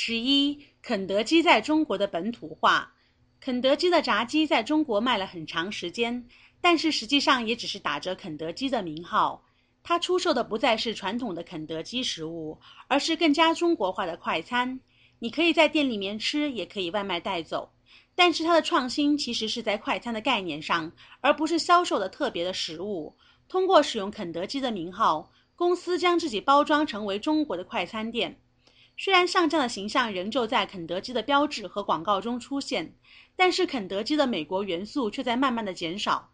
11. 肯德基在中国的本土化。肯德基的炸鸡在中国卖了很长时间，但是实际上也只是打着肯德基的名号。它出售的不再是传统的肯德基食物，而是更加中国化的快餐。你可以在店里面吃，也可以外卖带走。但是它的创新其实是在快餐的概念上，而不是销售的特别的食物。通过使用肯德基的名号，公司将自己包装成为中国的快餐店。虽然上将的形象仍旧在肯德基的标志和广告中出现，但是肯德基的美国元素却在慢慢的减少。